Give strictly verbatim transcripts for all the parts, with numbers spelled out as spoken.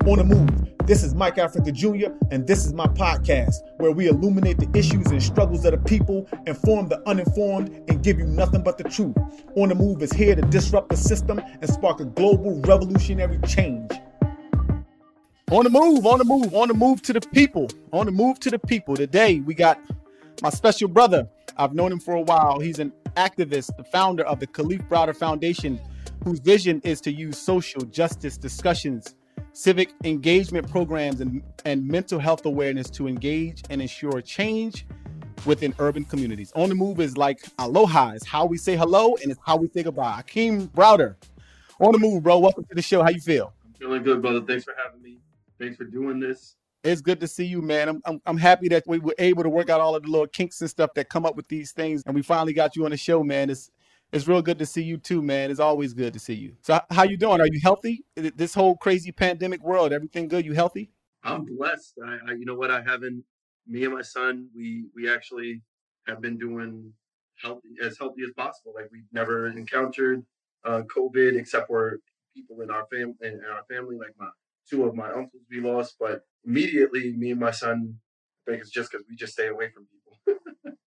On the Move. This is Mike Africa Junior, and this is my podcast, where we illuminate the issues and struggles of the people, inform the uninformed, and give you nothing but the truth. On the Move is here to disrupt the system and spark a global revolutionary change. On the move, on the move, on the move to the people, on the move to the people. Today, we got my special brother. I've known him for a while. He's an activist, the founder of the Kalief Browder Foundation, whose vision is to use social justice discussions, civic engagement programs, and, and mental health awareness to engage and ensure change within urban communities. On the Move is like aloha. It's how we say hello, and it's how we say goodbye. Akeem Browder. On the Move, bro. Welcome to the show. How you feel? I'm feeling good, brother. Thanks for having me. Thanks for doing this. It's good to see you, man. I'm, I'm I'm happy that we were able to work out all of the little kinks and stuff that come up with these things, and we finally got you on the show, man. It's it's real good to see you too, man. It's always good to see you. So how you doing? Are you healthy? This whole crazy pandemic world, everything good? You healthy? I'm blessed. I, I you know what? I haven't. Me and my son, we we actually have been doing healthy as healthy as possible. Like we've never encountered uh, COVID except for people in our family in our family, like my. Two of my uncles we lost, but immediately me and my son, I think it's just because we just stay away from people.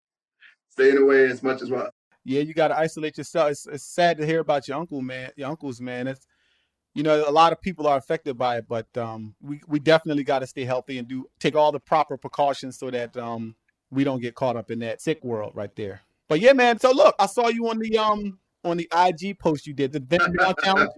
Staying away as much as well. Yeah, you got to isolate yourself. It's, it's sad to hear about your uncle, man. Your uncles, man. It's, you know, a lot of people are affected by it, but um, we, we definitely got to stay healthy and do take all the proper precautions so that um, we don't get caught up in that sick world right there. But yeah, man. So look, I saw you on the um on the I G post you did, the Then Now Challenge.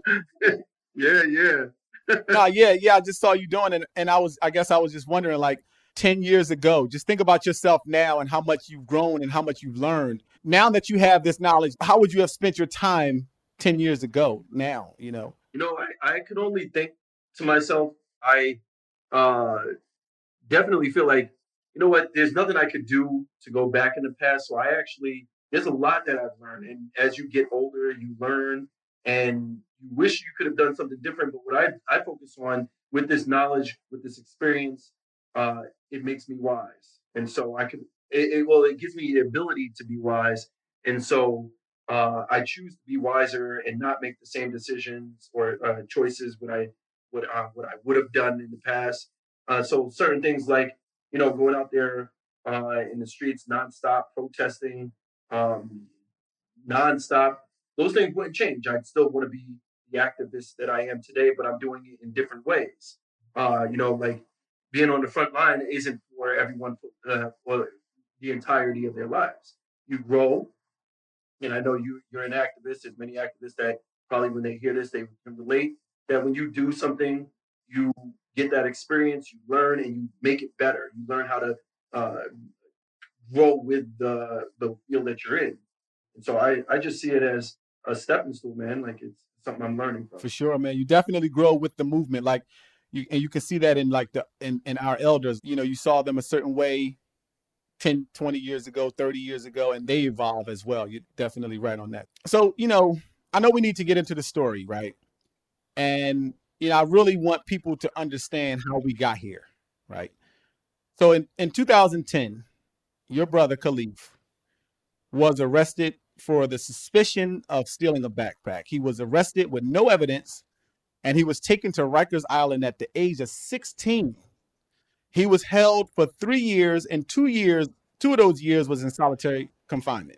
Yeah, yeah. no, yeah, yeah. I just saw you doing it, and I was, I guess, I was just wondering, like, ten years ago. Just think about yourself now and how much you've grown and how much you've learned. Now that you have this knowledge, how would you have spent your time ten years ago? Now, you know. You know, I, I could only think to myself. I uh, definitely feel like, you know what? There's nothing I could do to go back in the past. So I actually, there's a lot that I've learned, and as you get older, you learn and. You wish you could have done something different, but what I, I focus on with this knowledge, with this experience, uh, it makes me wise. And so I can, it, it, well, it gives me the ability to be wise. And so uh, I choose to be wiser and not make the same decisions or uh, choices what I, what, uh, what I would have done in the past. Uh, so certain things like, you know, going out there uh, in the streets, nonstop protesting, um, nonstop, those things wouldn't change. I'd still want to be the activist that I am today, but I'm doing it in different ways. Uh, you know, like being on the front line isn't for everyone uh, for the entirety of their lives. You grow, and I know you, you're an activist. There's many activists that probably when they hear this, they can relate that when you do something, you get that experience, you learn, and you make it better. You learn how to uh, grow with the, the field that you're in. And so I, I just see it as a stepping stool, man. Like it's something I'm learning from. For sure, man. You definitely grow with the movement. Like you, and you can see that in like the, in, in our elders, you know, you saw them a certain way ten, twenty years ago, thirty years ago, and they evolve as well. You're definitely right on that. So, you know, I know we need to get into the story, right? And, you know, I really want people to understand how we got here, right? So in, in two thousand ten, your brother Kalief was arrested for the suspicion of stealing a backpack. He was arrested with no evidence, and he was taken to Rikers Island at the age of sixteen. He was held for three years, and two years, two of those years was in solitary confinement.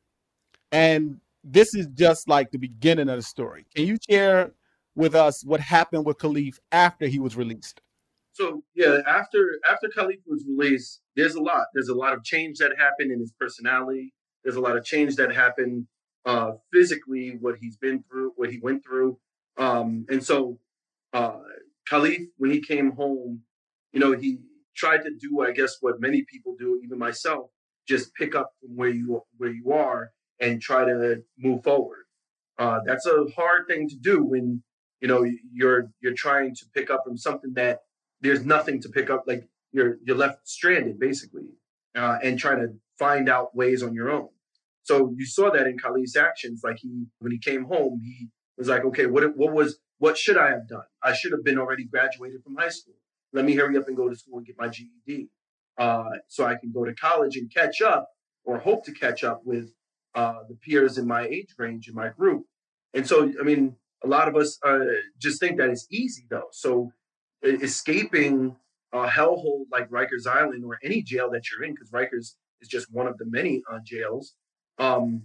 And this is just like the beginning of the story. Can you share with us what happened with Kalief after he was released? So yeah, after after Kalief was released, there's a lot. There's a lot of change that happened in his personality. There's a lot of change that happened uh, physically, what he's been through, what he went through. Um, and so uh, Kalief, when he came home, you know, he tried to do, I guess, what many people do, even myself, just pick up from where you where you are and try to move forward. Uh, that's a hard thing to do when, you know, you're you're trying to pick up from something that there's nothing to pick up. Like you're you're left stranded, basically, uh, and trying to find out ways on your own. So you saw that in Kalief's actions. Like he, when he came home, he was like, okay, what what was what should I have done? I should have been already graduated from high school. Let me hurry up and go to school and get my G E D, uh, so I can go to college and catch up, or hope to catch up with uh, the peers in my age range in my group. And so, I mean, a lot of us uh, just think that it's easy though. So escaping a hellhole like Rikers Island or any jail that you're in, because Rikers is just one of the many uh, jails. Um,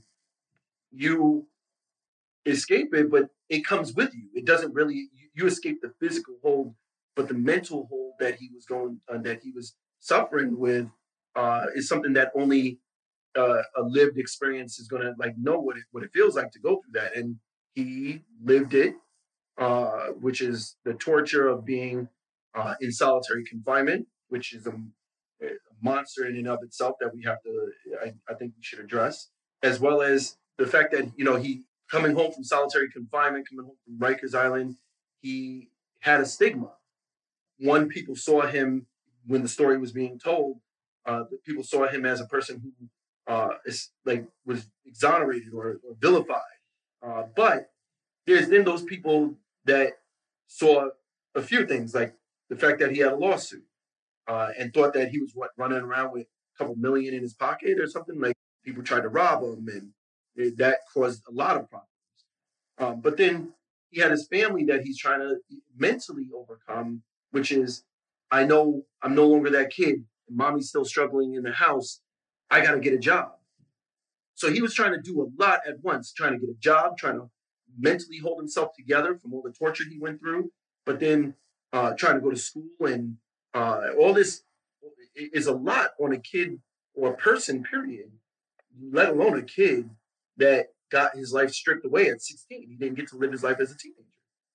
you escape it, but it comes with you. It doesn't really. You, you escape the physical hold, but the mental hold that he was going uh, that he was suffering with uh, is something that only uh, a lived experience is going to like know what it what it feels like to go through that. And he lived it, uh, which is the torture of being uh, in solitary confinement, which is a, a monster in and of itself that we have to, I, I think we should address, as well as the fact that, you know, he coming home from solitary confinement, coming home from Rikers Island, he had a stigma. One, people saw him when the story was being told. Uh, people saw him as a person who uh, is like was exonerated or, or vilified. Uh, but there's then those people that saw a few things, like the fact that he had a lawsuit uh, and thought that he was what running around with a couple million in his pocket or something. Like people tried to rob him, and it, that caused a lot of problems. Um, but then he had his family that he's trying to mentally overcome, which is, I know I'm no longer that kid. Mommy's still struggling in the house. I got to get a job. So he was trying to do a lot at once, trying to get a job, trying to mentally hold himself together from all the torture he went through, but then uh, trying to go to school and uh, all this is a lot on a kid or a person, period, let alone a kid that got his life stripped away at sixteen. He didn't get to live his life as a teenager.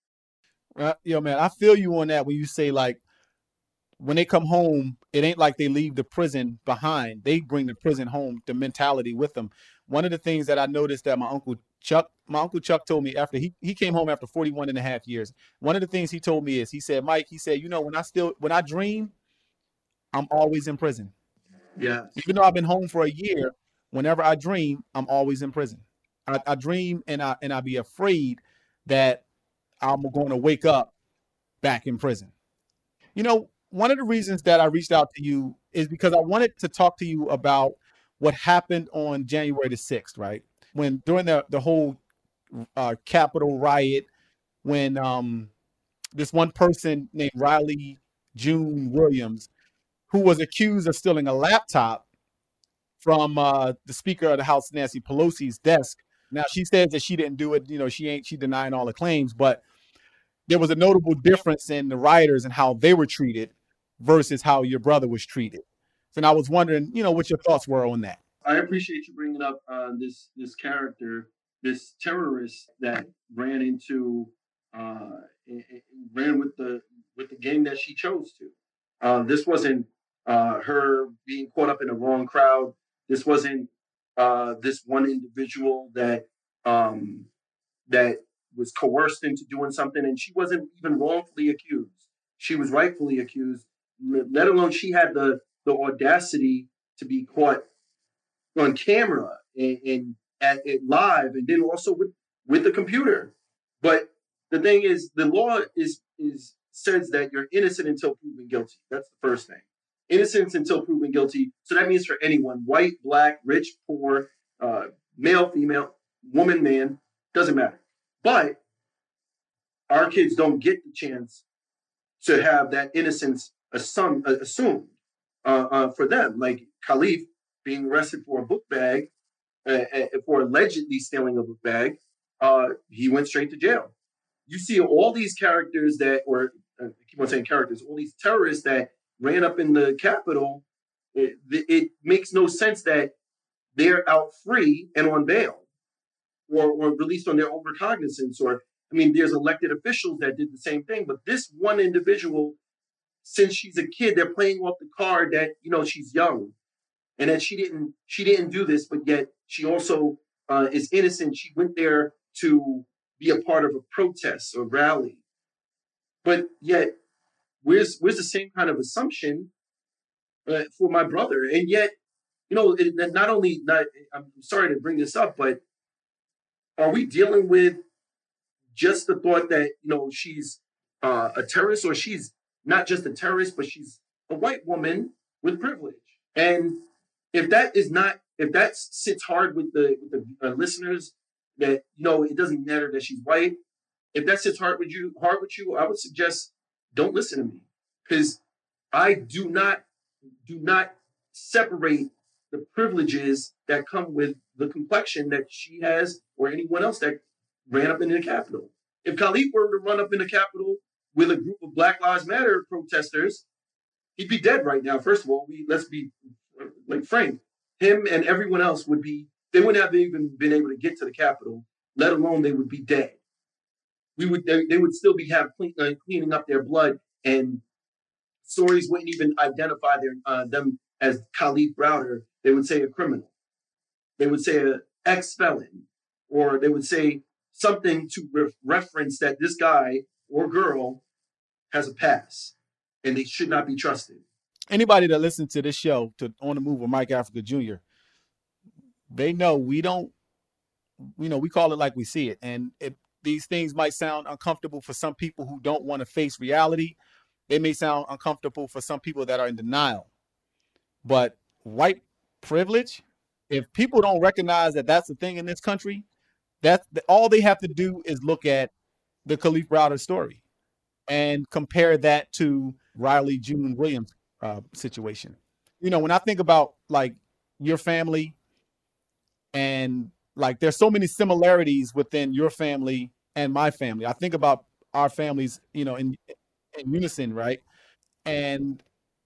Uh, yo, man, I feel you on that when you say, like, when they come home, it ain't like they leave the prison behind. They bring the prison home, the mentality with them. One of the things that I noticed that my uncle Chuck, my uncle Chuck told me after he, he came home after forty-one and a half years. One of the things he told me is, he said, Mike, he said, you know, when I still, when I dream, I'm always in prison. Yeah. Even though I've been home for a year, whenever I dream, I'm always in prison. I, I dream and I, and I be afraid that I'm going to wake up back in prison. You know, one of the reasons that I reached out to you is because I wanted to talk to you about what happened on January the sixth, right? When during the, the whole uh, Capitol riot, when um, this one person named Riley June Williams, who was accused of stealing a laptop from uh, the Speaker of the House, Nancy Pelosi's desk. Now, she says that she didn't do it. You know, she ain't, she denying all the claims, but there was a notable difference in the rioters and how they were treated versus how your brother was treated. So I was wondering, you know, what your thoughts were on that. I appreciate you bringing up uh, this this character, this terrorist that ran into, uh, ran with the with the gang that she chose to. Uh, this wasn't uh, her being caught up in the wrong crowd. This wasn't uh, this one individual that um, that was coerced into doing something, and she wasn't even wrongfully accused. She was rightfully accused. Let alone she had the the audacity to be caught on camera and, and at, at live, and then also with with the computer. But the thing is, the law is is says that you're innocent until proven guilty. That's the first thing. Innocence until proven guilty. So that means for anyone, white, black, rich, poor, uh, male, female, woman, man, doesn't matter. But our kids don't get the chance to have that innocence assum- assumed uh, uh, for them. Like Khalif being arrested for a book bag, uh, for allegedly stealing a book bag, uh, he went straight to jail. You see all these characters that, or uh, I keep on saying characters, all these terrorists that ran up in the Capitol. It, it makes no sense that they're out free and on bail, or, or released on their own recognizance. Or, I mean, there's elected officials that did the same thing, but this one individual, since she's a kid, they're playing off the card that, you know, she's young and that she didn't she didn't do this, but yet she also uh, is innocent. She went there to be a part of a protest or rally, but yet where's where's the same kind of assumption uh, for my brother? And yet, you know, it, not only not. I'm sorry to bring this up, but are we dealing with just the thought that, you know, she's uh, a terrorist, or she's not just a terrorist, but she's a white woman with privilege? And if that is not, if that sits hard with the with the uh, listeners, that, you know, it doesn't matter that she's white. If that sits hard with you, hard with you, I would suggest don't listen to me, because I do not do not separate the privileges that come with the complexion that she has or anyone else that ran up into the Capitol. If Khalid were to run up in the Capitol with a group of Black Lives Matter protesters, he'd be dead right now. First of all, we let's be like frank. Him and everyone else would be, they wouldn't have even been able to get to the Capitol, let alone they would be dead. We would they, they would still be have clean, uh, cleaning up their blood, and stories wouldn't even identify their uh, them as Khalid Browder. They would say a criminal. They would say an ex-felon, or they would say something to re- reference that this guy or girl has a past, and they should not be trusted. Anybody that listens to this show, to On the Move with Mike Africa Junior, they know we don't, you know, we call it like we see it. And it, these things might sound uncomfortable for some people who don't want to face reality. They may sound uncomfortable for some people that are in denial. But white privilege, if people don't recognize that that's the thing in this country, that's all they have to do is look at the Kalief Browder story and compare that to Riley June Williams uh, situation. You know, when I think about like your family, and like there's so many similarities within your family and my family. I think about our families, you know, in in unison, right? And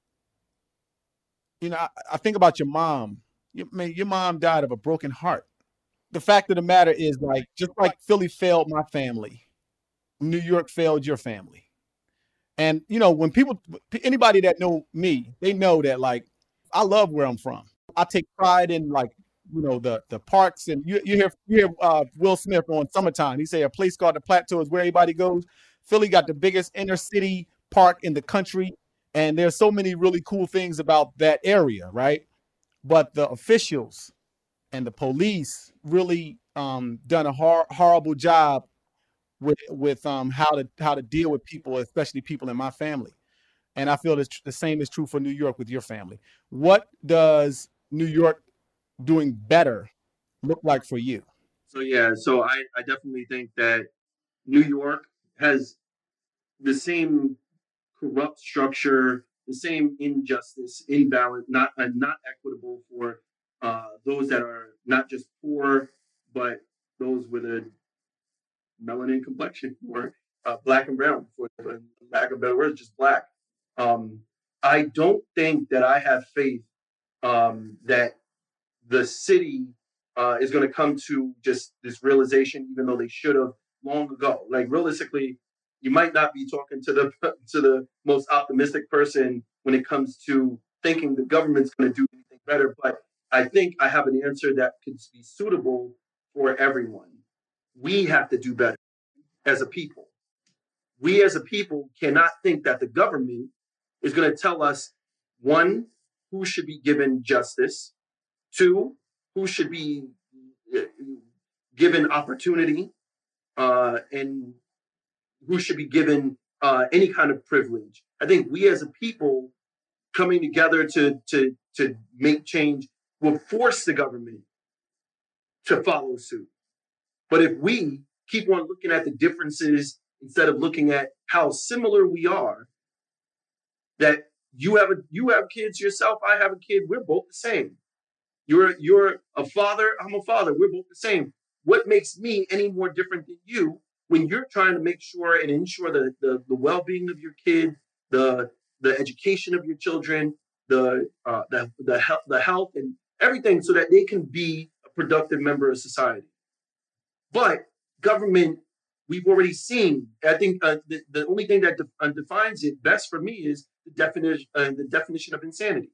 you know, I, I think about your mom. You, man, your mom died of a broken heart. The fact of the matter is, like, just like Philly failed my family, New York failed your family. And you know, when people, anybody that know me, they know that like I love where I'm from. I take pride in like, you know, the the parks, and you you hear you hear uh, Will Smith on Summertime. He say a place called the Plateau is where everybody goes. Philly got the biggest inner city park in the country, and there's so many really cool things about that area, right? But the officials and the police really um, done a hor- horrible job with with um, how to how to deal with people, especially people in my family. And I feel that the same is true for New York with your family. What does New York doing better look like for you? So yeah, so I, I definitely think that New York has the same corrupt structure, the same injustice, imbalance, not uh, not equitable for uh, those that are not just poor, but those with a melanin complexion, or uh, black and brown, for lack of better words, just black. Um, I don't think that I have faith um, that the city uh, is going to come to just this realization, even though they should have long ago. Like realistically, you might not be talking to the to the most optimistic person when it comes to thinking the government's going to do anything better. But I think I have an answer that could be suitable for everyone. We have to do better as a people. We as a people cannot think that the government is going to tell us, one, who should be given justice, two, who should be uh, given opportunity, uh, and who should be given uh, any kind of privilege. I think we as a people coming together to to to make change will force the government to follow suit. But if we keep on looking at the differences instead of looking at how similar we are, that you have a you have kids yourself, I have a kid, we're both the same. You're you're a father, I'm a father, we're both the same. What makes me any more different than you when you're trying to make sure and ensure the, the, the well-being of your kid, the the education of your children, the uh, the the health, the health and everything, so that they can be a productive member of society. But government, we've already seen. I think uh, the, the only thing that de- uh, defines it best for me is the definition uh, the definition of insanity.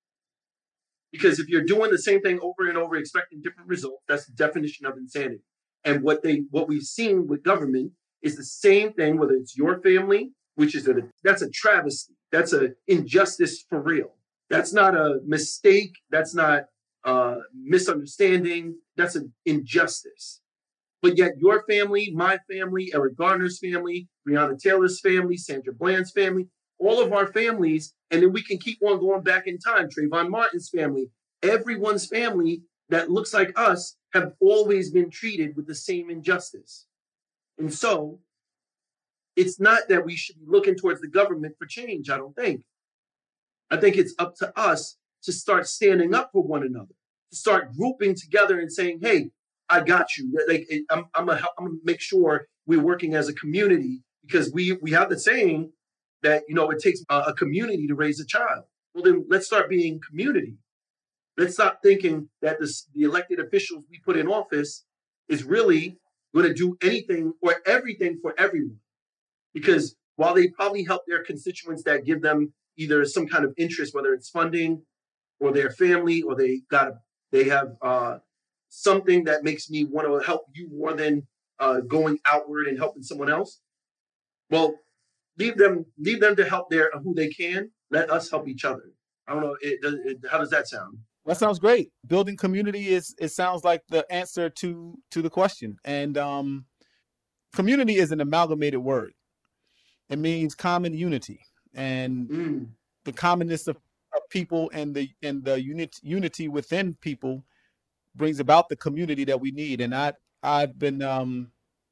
Because if you're doing the same thing over and over, expecting different results, that's the definition of insanity. And what they what we've seen with government is the same thing, whether it's your family, which is a that's a travesty. That's an injustice for real. That's not a mistake. That's not a misunderstanding. That's an injustice. But yet your family, my family, Eric Garner's family, Breonna Taylor's family, Sandra Bland's family, all of our families, and then we can keep on going back in time. Trayvon Martin's family, everyone's family that looks like us have always been treated with the same injustice. And so it's not that we should be looking towards the government for change. I don't think. I think it's up to us to start standing up for one another, to start grouping together and saying, "Hey, I got you." Like I'm, I'm gonna, I'm gonna make sure we're working as a community because we we have the saying that you know it takes a, a community to raise a child. Well, then let's start being community. Let's stop thinking that this, the elected officials we put in office is really going to do anything or everything for everyone. Because while they probably help their constituents that give them either some kind of interest, whether it's funding or their family, or they got they have uh, something that makes me want to help you more than uh, going outward and helping someone else. Well, leave them leave them to help their who they can. Let us help each other. I don't know. It, it, how does that sound? That sounds great. Building community is it sounds like the answer to to the question. And um, community is an amalgamated word. It means common unity, and Mm. the commonness of, of people and the and the unit, unity within people brings about the community that we need. And I I've been um,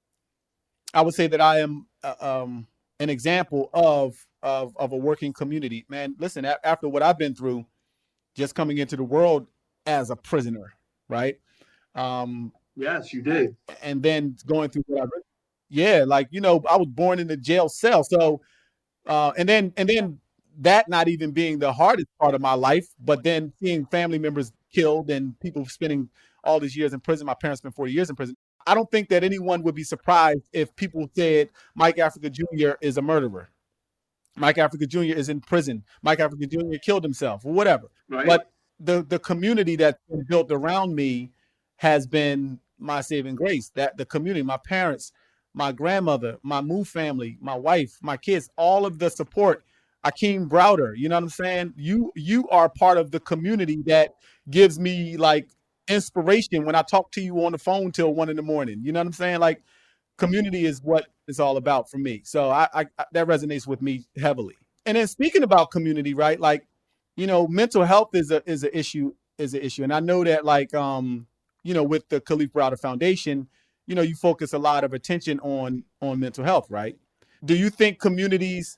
I would say that I am uh, um, an example of of of a working community. Man, listen, a- after what I've been through, just coming into the world as a prisoner, right? Um, Yes, you did. and then going through what I read. Yeah, like you know, I was born in a jail cell, so uh, and then and then that not even being the hardest part of my life, but then seeing family members killed and people spending all these years in prison. My parents spent forty years in prison. I don't think that anyone would be surprised if people said Mike Africa Junior is a murderer. Mike Africa Junior is in prison. Mike Africa Junior killed himself or whatever. Right. But the the community that's been built around me has been my saving grace. That the community, my parents, my grandmother, my Moo family, my wife, my kids, all of the support. Akeem Browder, you know what I'm saying? You you are part of the community that gives me like inspiration when I talk to you on the phone till one in the morning. You know what I'm saying? Like community is what it's all about for me. So I, I, I that resonates with me heavily. And then speaking about community, right? Like, you know, mental health is a is an issue is an issue, and I know that like um you know with the Khalif Browder Foundation, you know, you focus a lot of attention on on mental health, right? Do you think communities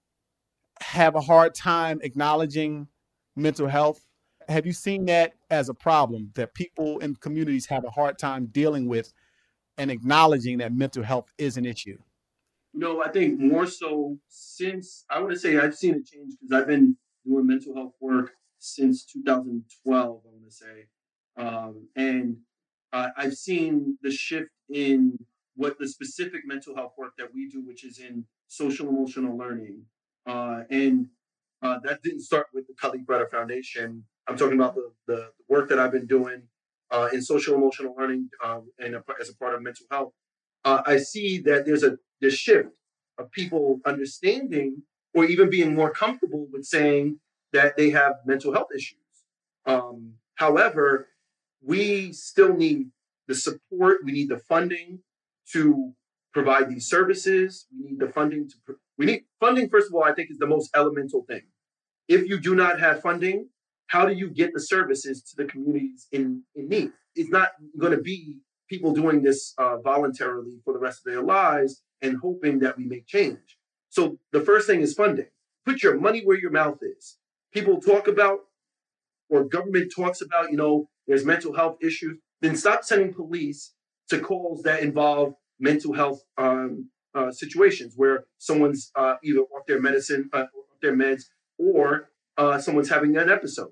have a hard time acknowledging mental health? Have you seen that as a problem that people in communities have a hard time dealing with and acknowledging that mental health is an issue? No, I think more so since I want to say I've seen a change because I've been doing mental health work since two thousand twelve. I want to say, um, and uh, I've seen the shift in what the specific mental health work that we do, which is in social emotional learning, uh, and uh, that didn't start with the Khalif Browder Foundation. I'm talking about the, the work that I've been doing uh, in social emotional learning uh, and a, as a part of mental health. Uh, I see that there's a this shift of people understanding or even being more comfortable with saying that they have mental health issues. Um, however, we still need the support. We need the funding to provide these services. We need the funding to. Pr- we need funding. First of all, I think is the most elemental thing. If you do not have funding, how do you get the services to the communities in, in need? It's not going to be people doing this uh, voluntarily for the rest of their lives and hoping that we make change. So the first thing is funding. Put your money where your mouth is. People talk about, or government talks about, you know, there's mental health issues. Then stop sending police to calls that involve mental health um, uh, situations where someone's uh, either off their medicine, uh, off their meds, or uh, someone's having an episode.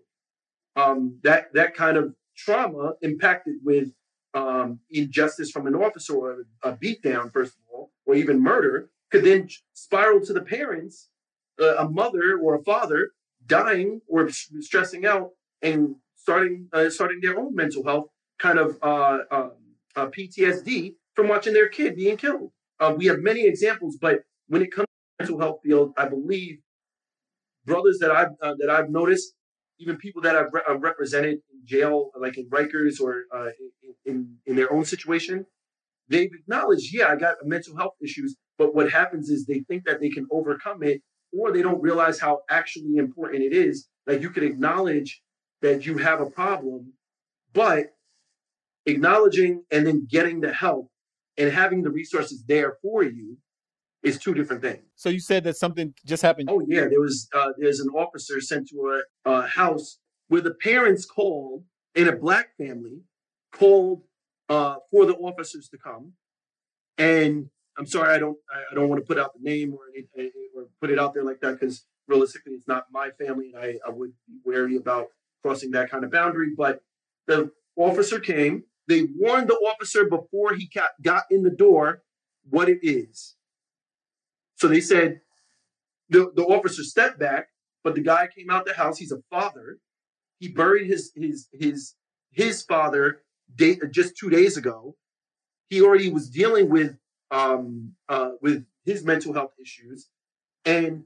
Um, that that kind of trauma impacted with um, injustice from an officer or a beatdown, first of all, or even murder, could then spiral to the parents, uh, a mother or a father dying or stressing out and starting uh, starting their own mental health kind of uh, uh, uh, P T S D from watching their kid being killed. Uh, we have many examples, but when it comes to the mental health field, I believe brothers that I've uh, that I've noticed, even people that I've re- uh, represented in jail, like in Rikers or uh, in, in in their own situation, they've acknowledged, yeah, I got mental health issues, but what happens is they think that they can overcome it, or they don't realize how actually important it is. Like you can acknowledge that you have a problem, but acknowledging and then getting the help and having the resources there for you is two different things. So you said that something just happened. Oh yeah, there was uh, there's an officer sent to a, a house where the parents called, in a black family, called uh, for the officers to come. And I'm sorry, I don't I don't want to put out the name or anything, or put it out there like that, because realistically, it's not my family, and I, I would be wary about crossing that kind of boundary. But the officer came. They warned the officer before he got, got in the door what it is. So they said, the, the officer stepped back, but the guy came out the house. He's a father. He buried his his his his father day, just two days ago. He already was dealing with um uh with his mental health issues, and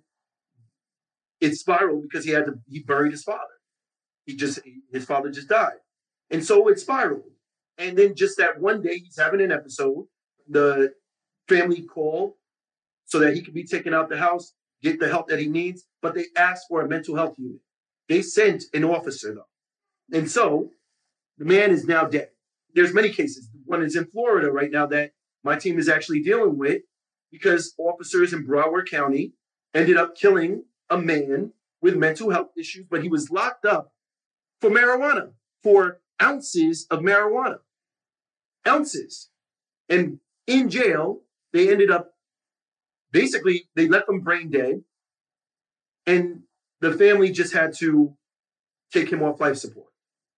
it spiraled because he had to he buried his father. He just his father just died, and so it spiraled. And then just that one day, he's having an episode. The family called so that he could be taken out the house, get the help that he needs, but they asked for a mental health unit. They sent an officer, though. And so the man is now dead. There's many cases. One is in Florida right now that my team is actually dealing with, because officers in Broward County ended up killing a man with mental health issues, but he was locked up for marijuana, for ounces of marijuana. Ounces. And in jail, they ended up, basically, they left him brain dead, and the family just had to take him off life support.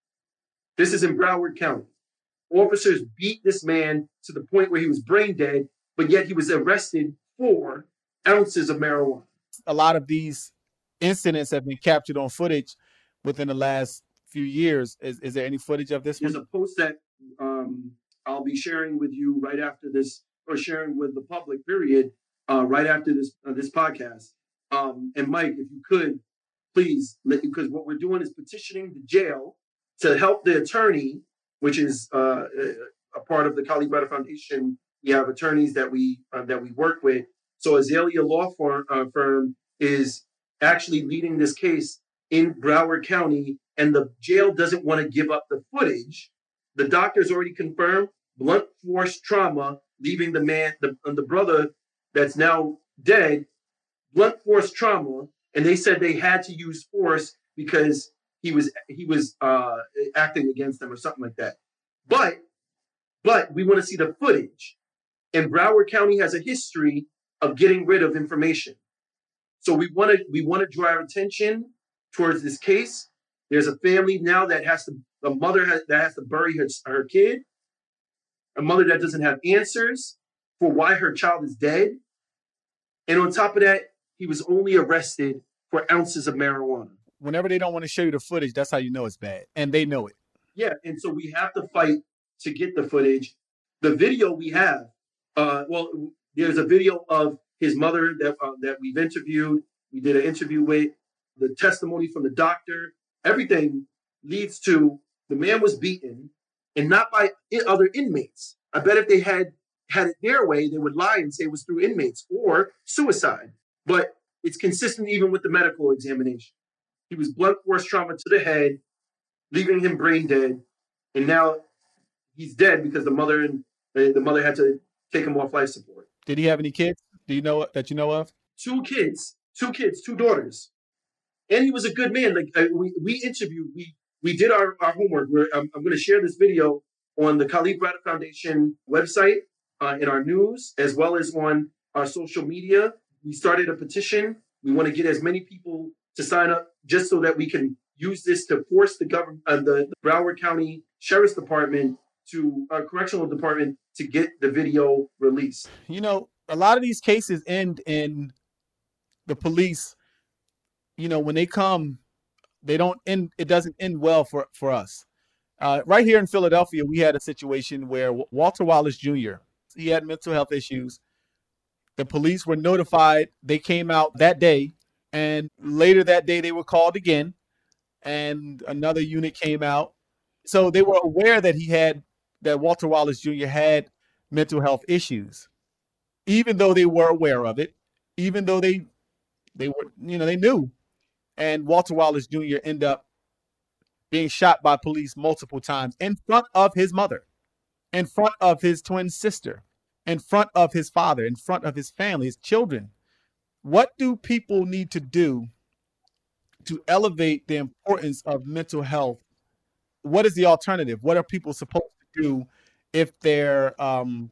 This is in Broward County. Officers beat this man to the point where he was brain dead, but yet he was arrested for ounces of marijuana. A lot of these incidents have been captured on footage within the last few years. Is, is there any footage of this? There's one? a post that um, I'll be sharing with you right after this, or sharing with the public, period, uh, right after this uh, this podcast. Um, and Mike, if you could, please, let, because what we're doing is petitioning the jail to help the attorney, which is uh, a part of the Khalid Browder Foundation. We have attorneys that we uh, that we work with. So Azalea Law Firm, uh, firm is actually leading this case in Broward County, and the jail doesn't want to give up the footage. The doctors already confirmed blunt force trauma, leaving the man, the, the brother that's now dead, blunt force trauma, and they said they had to use force because he was he was uh, acting against them or something like that. But but we want to see the footage, and Broward County has a history of getting rid of information. So we want to we want to draw our attention towards this case. There's a family now that has to, a mother has, that has to bury her, her kid, a mother that doesn't have answers for why her child is dead. And on top of that, he was only arrested for ounces of marijuana. Whenever they don't want to show you the footage, that's how you know it's bad. And they know it. Yeah, and so we have to fight to get the footage. The video we have, uh, well, there's a video of his mother that uh, that we've interviewed. We did an interview with, the testimony from the doctor. Everything leads to the man was beaten, and not by other inmates. I bet if they had had it their way, they would lie and say it was through inmates or suicide. But it's consistent even with the medical examination. He was blunt force trauma to the head, leaving him brain dead, and now he's dead because the mother and the mother had to take him off life support. Did he have any kids? Do you know that you know of? Two kids, two kids, two daughters. And he was a good man. Like uh, we, we interviewed, we we did our, our homework. We're, I'm, I'm going to share this video on the Khalid Browder Foundation website, uh, in our news, as well as on our social media. We started a petition. We want to get as many people to sign up just so that we can use this to force the government, uh, the, the Broward County Sheriff's Department to uh, Correctional Department to get the video released. You know, a lot of these cases end in the police. You know, when they come, they don't end. It doesn't end well for, for us. Uh, right here in Philadelphia, we had a situation where Walter Wallace Junior, he had mental health issues. The police were notified. They came out that day, and later that day they were called again, and another unit came out. So they were aware that he had, that Walter Wallace Junior had mental health issues, even though they were aware of it, even though they, they were, you know, they knew. And Walter Wallace Junior ended up being shot by police multiple times in front of his mother, in front of his twin sister, in front of his father, in front of his family, his children. What do people need to do to elevate the importance of mental health? What is the alternative? What are people supposed to do if their, um,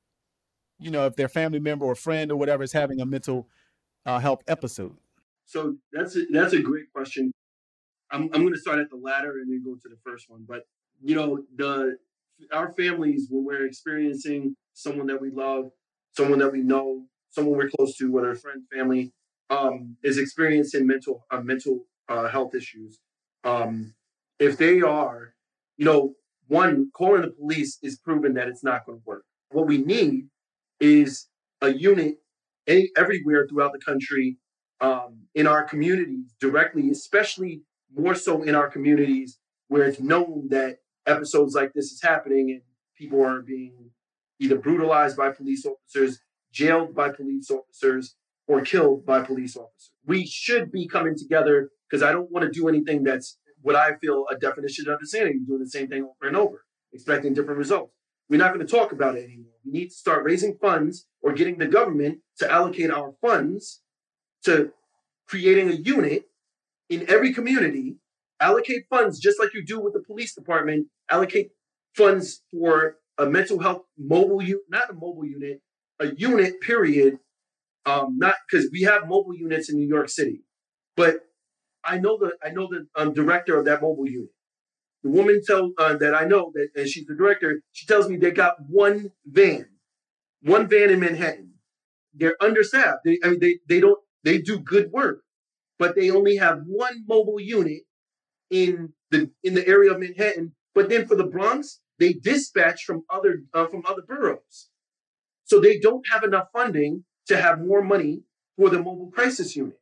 you know, if their family member or friend or whatever is having a mental uh, health episode? So that's a, that's a great question. I'm I'm going to start at the latter and then go to the first one. But you know, the our families, when we're experiencing someone that we love, someone that we know, someone we're close to, whether a friend, family, um, is experiencing mental uh, mental uh, health issues. Um, if they are, you know, one, calling the police is proven that it's not going to work. What we need is a unit any, everywhere throughout the country, um, in our communities directly, especially more so in our communities where it's known that episodes like this is happening and people are being either brutalized by police officers, jailed by police officers, or killed by police officers. We should be coming together because I don't want to do anything that's what I feel a definition of insanity, doing the same thing over and over, expecting different results. We're not going to talk about it anymore. We need to start raising funds or getting the government to allocate our funds to creating a unit in every community, allocate funds just like you do with the police department, allocate funds for a mental health mobile unit, not a mobile unit, a unit, period. Um, not because we have mobile units in New York City, but I know the I know the um, director of that mobile unit. The woman tell uh, that I know that, and she's the director. She tells me they got one van, one van in Manhattan. They're understaffed. They, I mean, they they don't they do good work, but they only have one mobile unit in the in the area of Manhattan. But then for the Bronx, they dispatch from other uh, from other boroughs, so they don't have enough funding to have more money for the mobile crisis unit.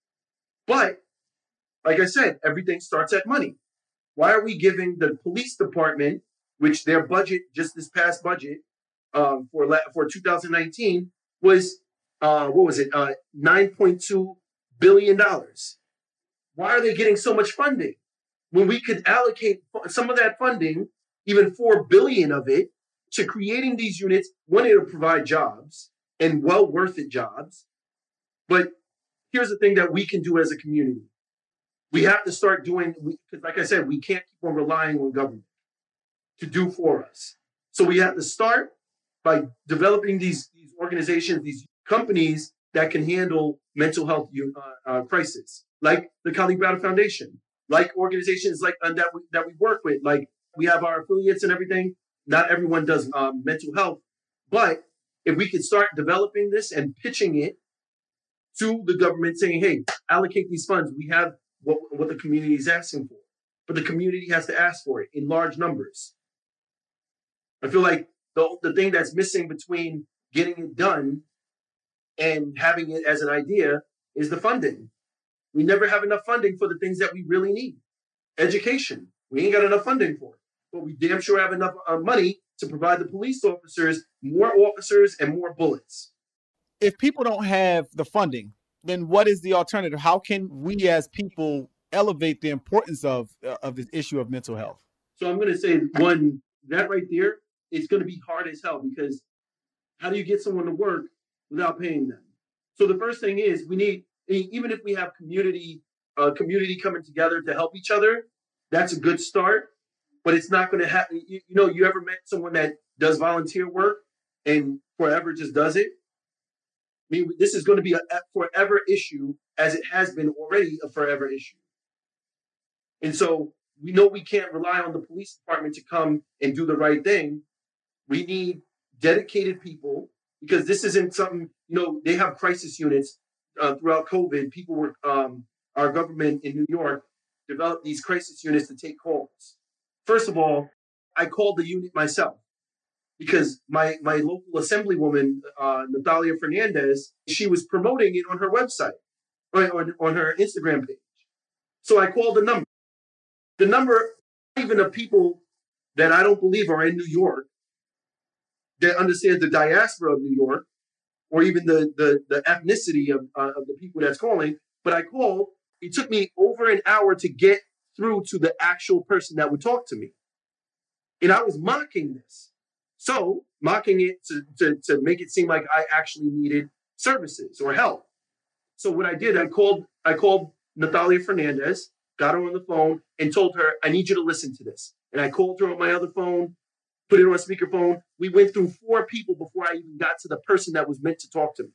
But like I said, everything starts at money. Why are we giving the police department, which their budget just this past budget um, for for two thousand nineteen was uh, what was it uh, nine point two billion dollars? Why are they getting so much funding when we could allocate some of that funding, even four billion of it, to creating these units? One, it'll provide jobs and well worth it jobs. But here's the thing that we can do as a community. We have to start doing, because like I said, we can't keep on relying on government to do for us. So we have to start by developing these, these organizations, these companies that can handle mental health uh, uh, crisis, like the Khalid Browder Foundation, like organizations like uh, that, we, that we work with. Like we have our affiliates and everything. Not everyone does um, mental health, but if we could start developing this and pitching it to the government saying, hey, allocate these funds. We have what, what the community is asking for, but the community has to ask for it in large numbers. I feel like the, the thing that's missing between getting it done and having it as an idea is the funding. We never have enough funding for the things that we really need. Education, we ain't got enough funding for it, but we damn sure have enough uh, money to provide the police officers more officers and more bullets. If people don't have the funding, then what is the alternative? How can we as people elevate the importance of uh, of this issue of mental health? So I'm going to say, one, that right there, it's going to be hard as hell, because how do you get someone to work without paying them? So the first thing is we need, even if we have community uh, community coming together to help each other, that's a good start. But it's not going to happen. You, you know, you ever met someone that does volunteer work and forever just does it? I mean, this is going to be a forever issue, as it has been already a forever issue. And so we know we can't rely on the police department to come and do the right thing. We need dedicated people, because this isn't something, you know, they have crisis units uh, throughout COVID. People were, um, our government in New York developed these crisis units to take calls. First of all, I called the unit myself, because my, my local assemblywoman, uh, Natalia Fernandez, she was promoting it on her website, or on, on her Instagram page. So I called the number. The number, even of people that I don't believe are in New York, that understands the diaspora of New York, or even the, the, the ethnicity of, uh, of the people that's calling. But I called. It took me over an hour to get through to the actual person that would talk to me. And I was mocking this. So mocking it to, to, to make it seem like I actually needed services or help. So what I did, I called, I called Natalia Fernandez, got her on the phone and told her, I need you to listen to this. And I called her on my other phone, put it on speakerphone. We went through four people before I even got to the person that was meant to talk to me.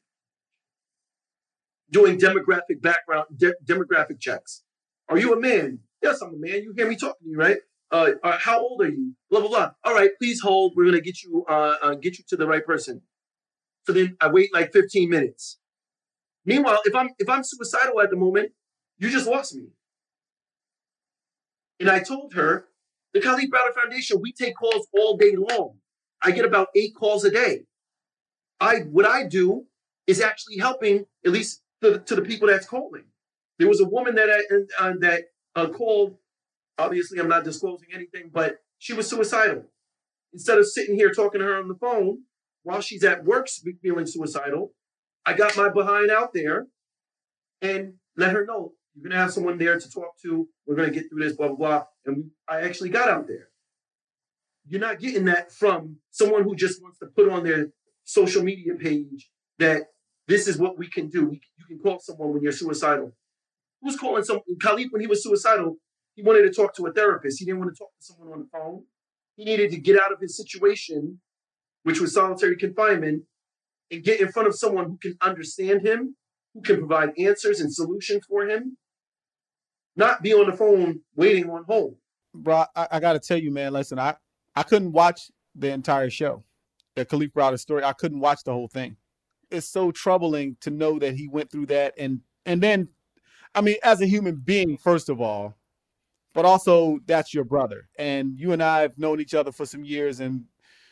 Doing demographic background, de- demographic checks. Are you a man? Yes, I'm a man. You hear me talking to you, right? Uh, uh, how old are you? Blah, blah, blah. All right, please hold. We're going to get you, uh, uh, get you to the right person. So then I wait like fifteen minutes. Meanwhile, if I'm, if I'm suicidal at the moment, you just lost me. And I told her, the Khalid Browder Foundation, we take calls all day long. I get about eight calls a day. I, what I do is actually helping, at least to, to the people that's calling. There was a woman that I, uh, that uh, called. Obviously, I'm not disclosing anything, but she was suicidal. Instead of sitting here talking to her on the phone while she's at work feeling suicidal, I got my behind out there and let her know, you're going to have someone there to talk to. We're going to get through this, blah, blah, blah. And we, I actually got out there. You're not getting that from someone who just wants to put on their social media page that this is what we can do. We, you can call someone when you're suicidal. Who's calling someone? Khalid, when he was suicidal, he wanted to talk to a therapist. He didn't want to talk to someone on the phone. He needed to get out of his situation, which was solitary confinement, and get in front of someone who can understand him, who can provide answers and solutions for him, not be on the phone waiting on hold. Bro, I, I got to tell you, man, listen, I, I couldn't watch the entire show, the Khalid Browder story. I couldn't watch the whole thing. It's so troubling to know that he went through that. And, and then, I mean, as a human being, first of all, but also that's your brother. And you and I have known each other for some years, and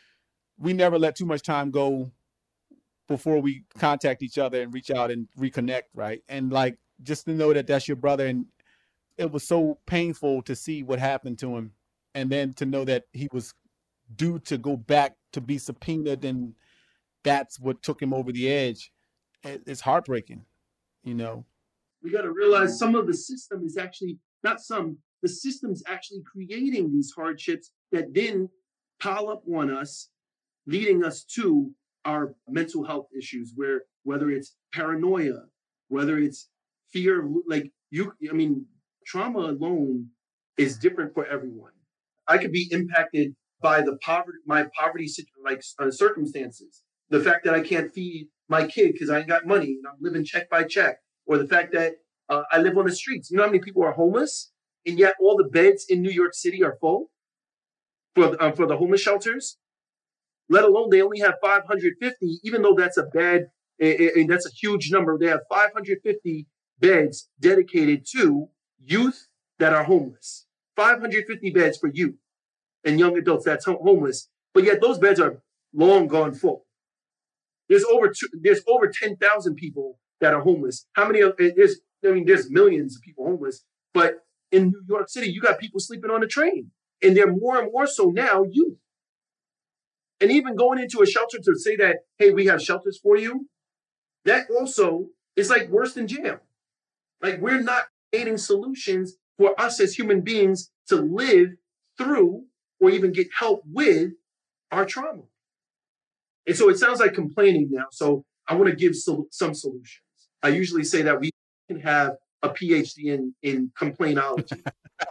we never let too much time go before we contact each other and reach out and reconnect, right? And like, just to know that that's your brother, and it was so painful to see what happened to him, and then to know that he was due to go back to be subpoenaed, and that's what took him over the edge. It's heartbreaking, you know. We got to realize some of the system is actually, not some, the system's actually creating these hardships that then pile up on us, leading us to our mental health issues, where whether it's paranoia, whether it's fear, like you, I mean, trauma alone is different for everyone. I could be impacted by the poverty, my poverty like uh, circumstances, the fact that I can't feed my kid because I ain't got money and I'm living check by check, or the fact that uh, I live on the streets. You know how many people are homeless, and yet all the beds in New York City are full for uh, for the homeless shelters. Let alone they only have five hundred fifty, even though that's a bad, and that's a huge number. They have five hundred fifty beds dedicated to youth that are homeless. five hundred fifty beds for youth and young adults that's homeless, but yet those beds are long gone full. There's over two, there's over ten thousand people that are homeless. How many of there's I mean there's millions of people homeless, but in New York City you got people sleeping on the train, and they're more and more so now youth. And even going into a shelter to say that, hey, we have shelters for you, that also is like worse than jail. Like, we're not creating solutions for us as human beings to live through or even get help with our trauma. And so it sounds like complaining now. So I want to give so, some solutions. I usually say that we can have a P H D in, in complainology.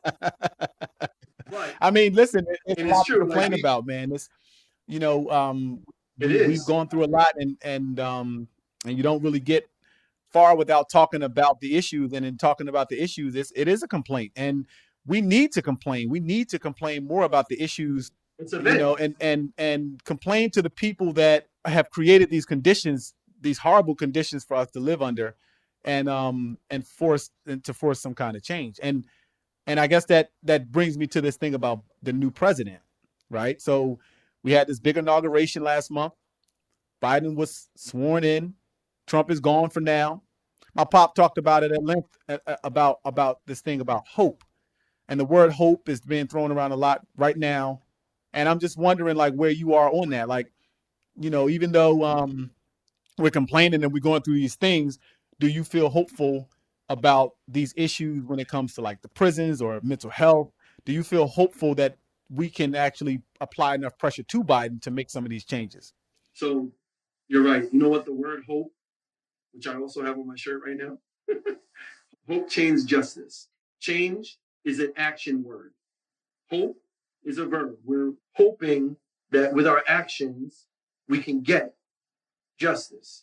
But, I mean, listen, it's, it's true to complain like, about, man. It's, you know, um, it we, is. we've gone through a lot, and and um, and you don't really get far without talking about the issues. And in talking about the issues, it's, it is a complaint, and we need to complain. We need to complain more about the issues, it's a you bit. know, and and and complain to the people that have created these conditions, these horrible conditions for us to live under, and um and force and to force some kind of change. And and I guess that that brings me to this thing about the new president, right? So we had this big inauguration last month. Biden was sworn in. Trump is gone for now. My pop talked about it at length, uh, about, about this thing about hope. And the word hope is being thrown around a lot right now. And I'm just wondering, like, where you are on that. Like, you know, even though um, we're complaining and we're going through these things, do you feel hopeful about these issues when it comes to, like, the prisons or mental health? Do you feel hopeful that we can actually apply enough pressure to Biden to make some of these changes. So you're right. You know what? The word hope, which I also have on my shirt right now, hope change justice. Change is an action word. Hope is a verb. We're hoping that with our actions, we can get justice.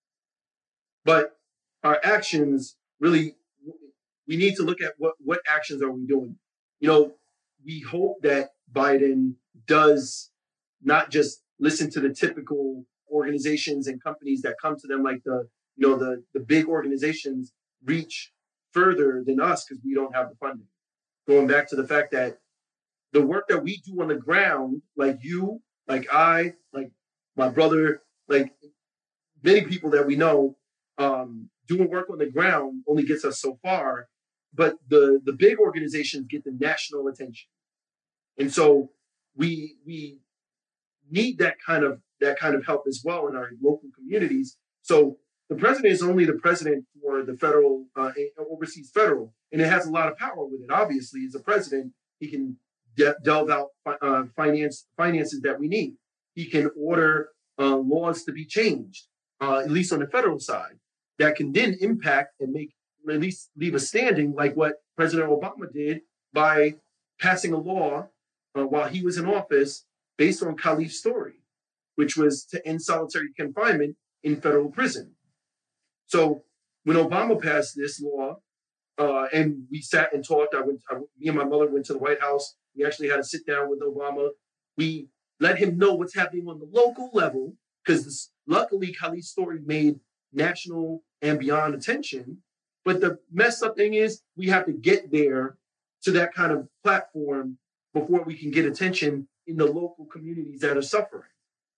But our actions really, we need to look at what, what actions are we doing. You know, we hope that Biden does not just listen to the typical organizations and companies that come to them, like the, you know, the, the big organizations reach further than us because we don't have the funding. Going back to the fact that the work that we do on the ground, like you, like I, like my brother, like many people that we know, um, doing work on the ground only gets us so far. But the, the big organizations get the national attention. And so we we need that kind of that kind of help as well in our local communities. So the president is only the president for the federal, uh, overseas federal, and it has a lot of power with it. Obviously, as a president, he can de- delve out uh, finance finances that we need. He can order uh, laws to be changed, uh, at least on the federal side, that can then impact and make at least leave a standing, like what President Obama did by passing a law uh, while he was in office based on Khalif's story, which was to end solitary confinement in federal prison. So when Obama passed this law, uh, and we sat and talked, I went, I, me and my mother went to the White House. We actually had to sit down with Obama. We let him know what's happening on the local level, because luckily Khalif's story made national and beyond attention. But the messed up thing is we have to get there to that kind of platform before we can get attention in the local communities that are suffering.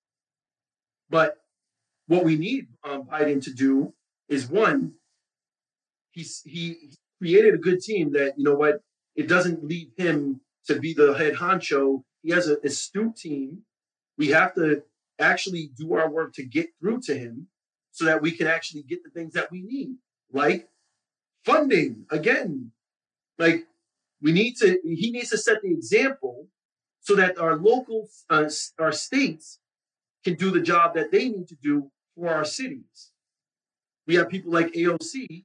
But what we need um, Biden to do is, one, he's, he created a good team that, you know what, it doesn't leave him to be the head honcho. He has an astute team. We have to actually do our work to get through to him so that we can actually get the things that we need, like funding. Again, like we need to, he needs to set the example so that our local, uh, our states can do the job that they need to do for our cities. We have people like A O C,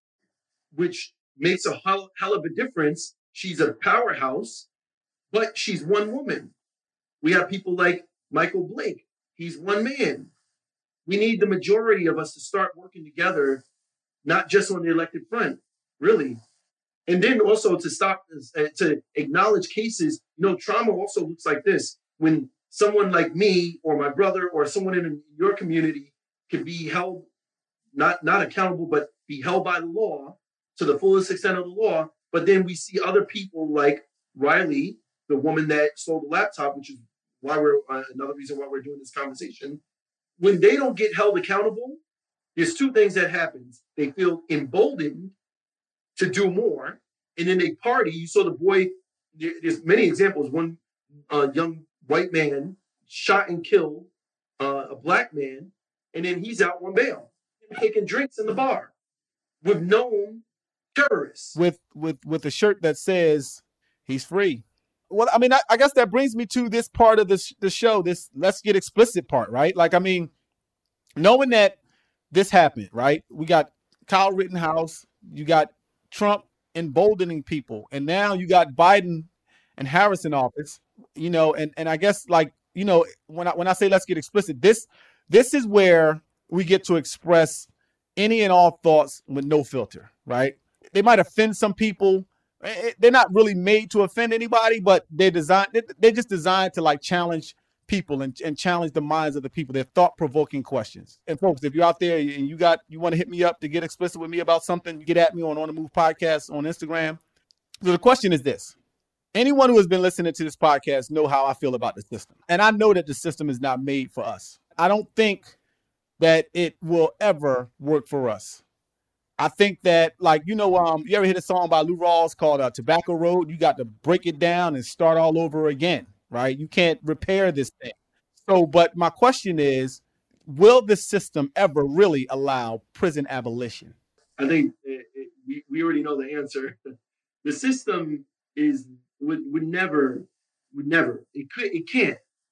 which makes a hell, hell of a difference. She's a powerhouse, but she's one woman. We have people like Michael Blake. He's one man. We need the majority of us to start working together, not just on the elected front, really. And then also to stop, uh, to acknowledge cases. You know, trauma also looks like this. When someone like me or my brother or someone in your community can be held, not, not accountable, but be held by the law to the fullest extent of the law. But then we see other people like Riley, the woman that stole the laptop, which is why we're uh, another reason why we're doing this conversation. When they don't get held accountable, there's two things that happens. They feel emboldened to do more, and then they party. You saw the boy, there's many examples. One uh, young white man shot and killed uh, a black man, and then he's out on bail, taking drinks in the bar with known terrorists. With, with, with a shirt that says he's free. Well, I mean, I, I guess that brings me to this part of this the show, this let's get explicit part, right? Like, I mean, knowing that this happened, right? We got Kyle Rittenhouse, you got Trump emboldening people, and now you got Biden and Harris in office, you know, and, and I guess, like, you know, when I when I say let's get explicit, this this is where we get to express any and all thoughts with no filter, right? They might offend some people. They're not really made to offend anybody, but they're designed, they're just designed to like challenge people and, and challenge the minds of the people. They're thought-provoking questions. And folks, if you're out there and you got, you want to hit me up to get explicit with me about something, you get at me on On the Move podcast on Instagram. So the question is this: anyone who has been listening to this podcast know how I feel about the system. And I know that the system is not made for us. I don't think that it will ever work for us. I think that, like, you know, um, you ever hear a song by Lou Rawls called uh, Tobacco Road? You got to break it down and start all over again, right? You can't repair this thing. So, but my question is, will the system ever really allow prison abolition? I think it, it, we, we already know the answer. The system is would would never would never it could it can't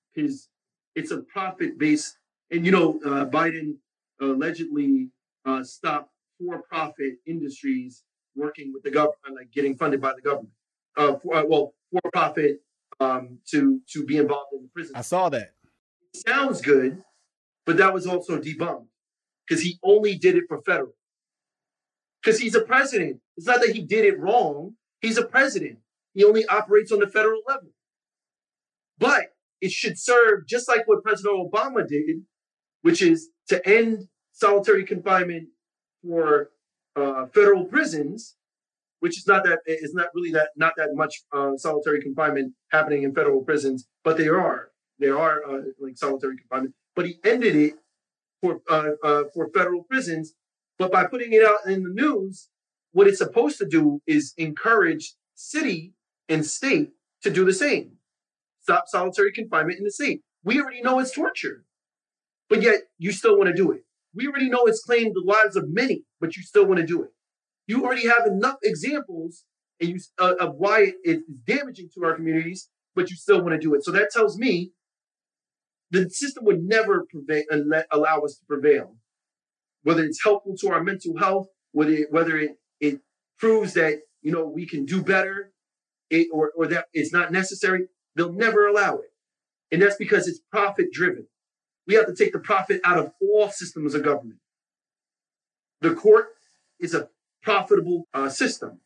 Because it's a profit-based, and you know, uh, Biden allegedly uh, stopped for-profit industries working with the government, like getting funded by the government. Uh, for, uh, well, for-profit um, to to be involved in the prison. I saw that. It sounds good, but that was also debunked because he only did it for federal. Because he's a president. It's not that he did it wrong. He's a president. He only operates on the federal level. But it should serve just like what President Obama did, which is to end solitary confinement for uh, federal prisons, which is not that is not really that not that much uh, solitary confinement happening in federal prisons, but there are there are uh, like solitary confinement. But he ended it for uh, uh, for federal prisons. But by putting it out in the news, what it's supposed to do is encourage city and state to do the same. Stop solitary confinement in the state. We already know it's torture, but yet you still want to do it. We already know it's claimed the lives of many, but you still want to do it. You already have enough examples and you, uh, of why it is damaging to our communities, but you still want to do it. So that tells me the system would never prevail and let, allow us to prevail. Whether it's helpful to our mental health, whether it, whether it, it proves that, you know, we can do better, it, or, or that it's not necessary, they'll never allow it. And that's because it's profit driven. We have to take the profit out of all systems of government. The court is a profitable uh, system.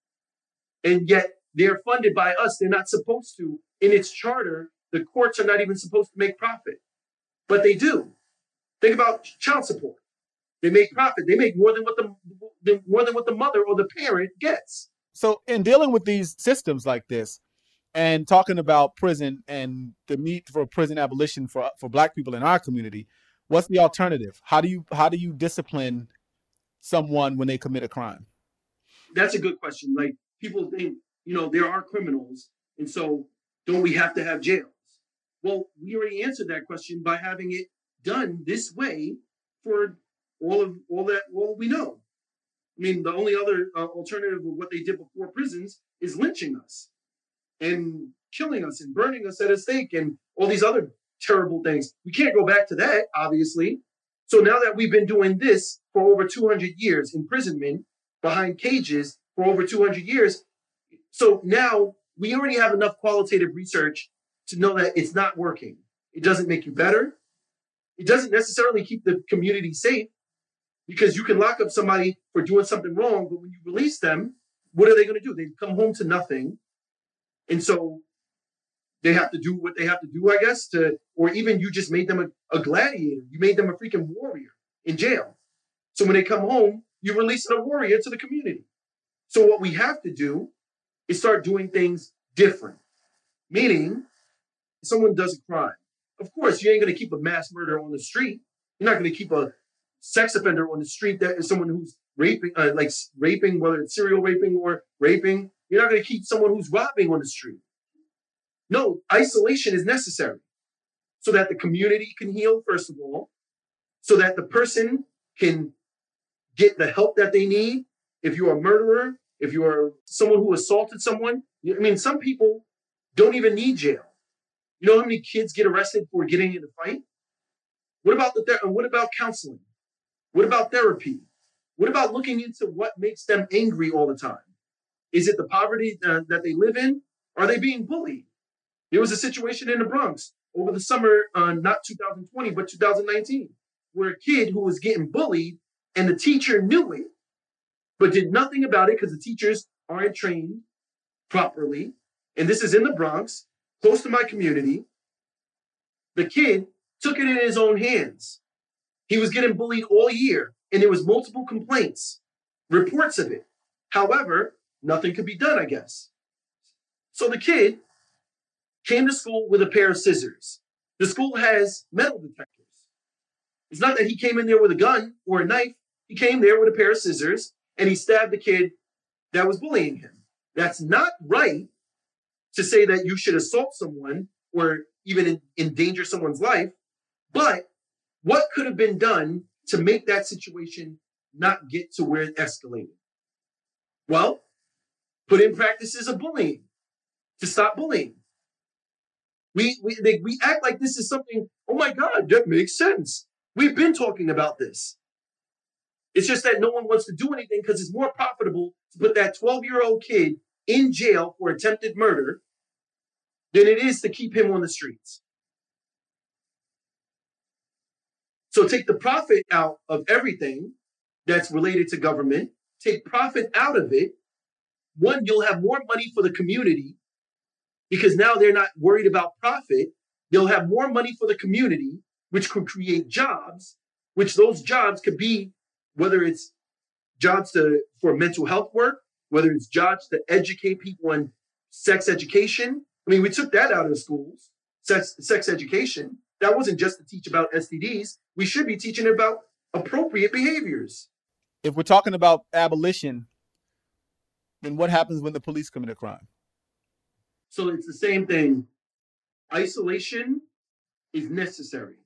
And yet they're funded by us. They're not supposed to. In its charter, the courts are not even supposed to make profit. But they do. Think about child support. They make profit. They make more than what the, the more than what the mother or the parent gets. So in dealing with these systems like this and talking about prison and the need for prison abolition for for Black people in our community, what's the alternative? How do you how do you discipline someone when they commit a crime? That's a good question. Like, people think, you know, there are criminals, and so don't we have to have jails? Well, we already answered that question by having it done this way for all of all that all we know. I mean, the only other uh, alternative of what they did before prisons is lynching us and killing us and burning us at a stake and all these other terrible things. We can't go back to that, obviously. So now that we've been doing this for over two hundred years, imprisonment behind cages for over two hundred years, so now we already have enough qualitative research to know that it's not working. It doesn't make you better. It doesn't necessarily keep the community safe, because you can lock up somebody for doing something wrong, but when you release them, what are they going to do? They come home to nothing. And so they have to do what they have to do, I guess, to, or even you just made them a, a gladiator. You made them a freaking warrior in jail. So when they come home, you're releasing a warrior to the community. So what we have to do is start doing things different. Meaning, if someone does a crime, of course, you ain't going to keep a mass murderer on the street. You're not going to keep a sex offender on the street that is someone who's raping, uh, like raping, whether it's serial raping or raping. You're not going to keep someone who's robbing on the street. No, isolation is necessary so that the community can heal, first of all, so that the person can get the help that they need. If you're a murderer, if you're someone who assaulted someone, I mean, some people don't even need jail. You know how many kids get arrested for getting in a fight? What about the ther- what about counseling? What about therapy? What about looking into what makes them angry all the time? Is it the poverty uh, that they live in? Are they being bullied? There was a situation in the Bronx over the summer, uh, not two thousand twenty, but two thousand nineteen, where a kid who was getting bullied and the teacher knew it, but did nothing about it because the teachers aren't trained properly. And this is in the Bronx, close to my community. The kid took it in his own hands. He was getting bullied all year, and there was multiple complaints, reports of it. However, nothing could be done, I guess. So the kid came to school with a pair of scissors. The school has metal detectors. It's not that he came in there with a gun or a knife. He came there with a pair of scissors, and he stabbed the kid that was bullying him. That's not right to say that you should assault someone or even endanger someone's life, but what could have been done to make that situation not get to where it escalated? Well, put in practices of bullying to stop bullying. We we they, we act like this is something, oh my God, that makes sense. We've been talking about this. It's just that no one wants to do anything because it's more profitable to put that twelve-year-old kid in jail for attempted murder than it is to keep him on the streets. So take the profit out of everything that's related to government, take profit out of it. One, you'll have more money for the community because now they're not worried about profit. They'll have more money for the community, which could create jobs, which those jobs could be, whether it's jobs to, for mental health work, whether it's jobs to educate people on sex education. I mean, we took that out of the schools, sex, sex education. That wasn't just to teach about S T Ds. We should be teaching about appropriate behaviors. If we're talking about abolition, then what happens when the police commit a crime? So it's the same thing. Isolation is necessary.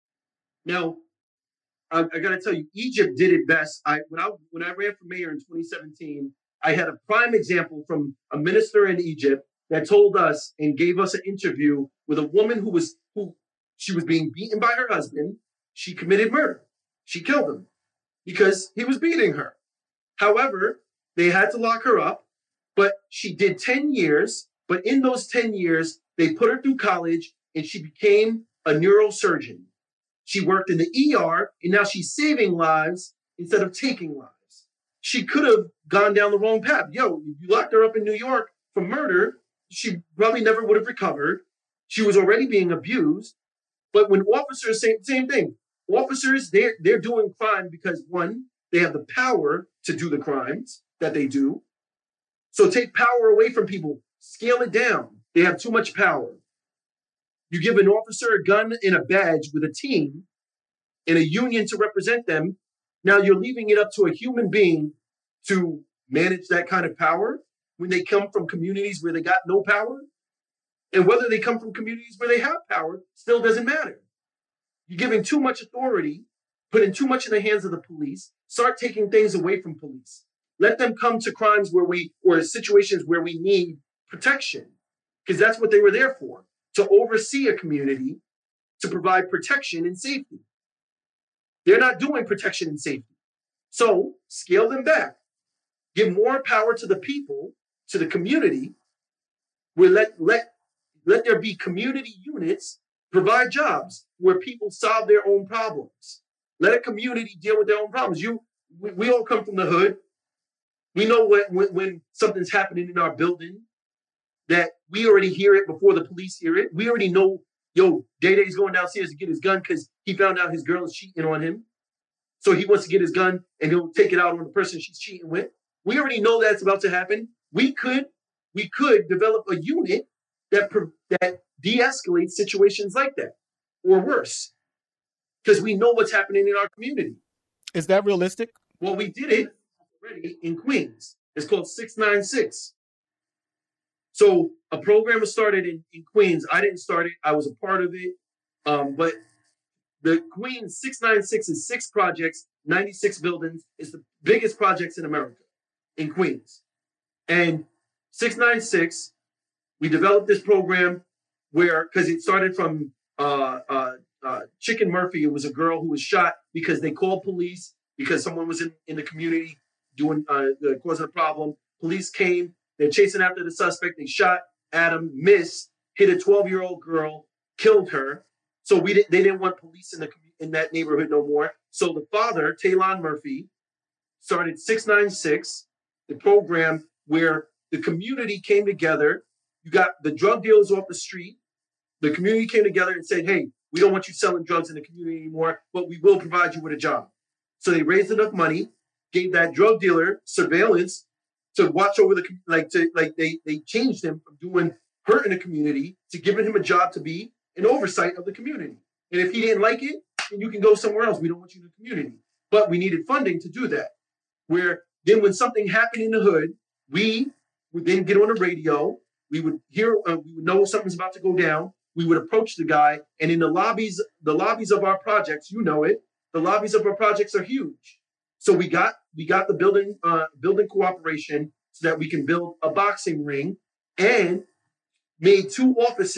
Now, I, I got to tell you, Egypt did it best. I when I when I ran for mayor in twenty seventeen, I had a prime example from a minister in Egypt that told us and gave us an interview with a woman who was who she was being beaten by her husband. She committed murder. She killed him because he was beating her. However, they had to lock her up, but she did ten years. But in those ten years, they put her through college and she became a neurosurgeon. She worked in the E R and now she's saving lives instead of taking lives. She could have gone down the wrong path. Yo, if you locked her up in New York for murder, she probably never would have recovered. She was already being abused. But when officers, same, same thing. Officers, they're, they're doing crime because, one, they have the power to do the crimes that they do. So take power away from people. Scale it down. They have too much power. You give an officer a gun and a badge with a team and a union to represent them. Now you're leaving it up to a human being to manage that kind of power when they come from communities where they got no power. And whether they come from communities where they have power still doesn't matter. You're giving too much authority, putting too much in the hands of the police. Start taking things away from police. Let them come to crimes where we, or situations where we need protection, because that's what they were there for, to oversee a community, to provide protection and safety. They're not doing protection and safety. So scale them back. Give more power to the people, to the community, where let, let, let there be community units, provide jobs where people solve their own problems. Let a community deal with their own problems. You, we, we all come from the hood. We know what, when, when something's happening in our building, that we already hear it before the police hear it. We already know, yo, Day-Day's going downstairs to get his gun because he found out his girl is cheating on him. So he wants to get his gun and he'll take it out on the person she's cheating with. We already know that's about to happen. We could, we could develop a unit that, that de-escalates situations like that or worse, because we know what's happening in our community. Is that realistic? Well, we did it already in Queens. It's called six nine six. So a program was started in, in Queens. I didn't start it. I was a part of it. Um, but the Queens six nine six is six projects, ninety-six buildings. It's the biggest projects in America, in Queens. And six nine six, we developed this program where, because it started from uh, uh, uh, Chicken Murphy. It was a girl who was shot because they called police because someone was in, in the community doing uh, causing a problem. Police came. They're chasing after the suspect. They shot Adam, missed, hit a twelve-year-old girl, killed her. So we didn't. They didn't want police in the in that neighborhood no more. So the father, Taylon Murphy, started six nine six, the program where the community came together. You got the drug dealers off the street. The community came together and said, "Hey, we don't want you selling drugs in the community anymore, but we will provide you with a job." So they raised enough money, gave that drug dealer surveillance to watch over the, like, to, like they, they changed him from doing hurt in the community to giving him a job to be an oversight of the community. And if he didn't like it, then you can go somewhere else. We don't want you in the community. But we needed funding to do that. Where then when something happened in the hood, we would then get on the radio. We would hear, uh, we would know something's about to go down. We would approach the guy. And in the lobbies, the lobbies of our projects, you know it, the lobbies of our projects are huge. So we got we got the building uh, building cooperation so that we can build a boxing ring and made two offices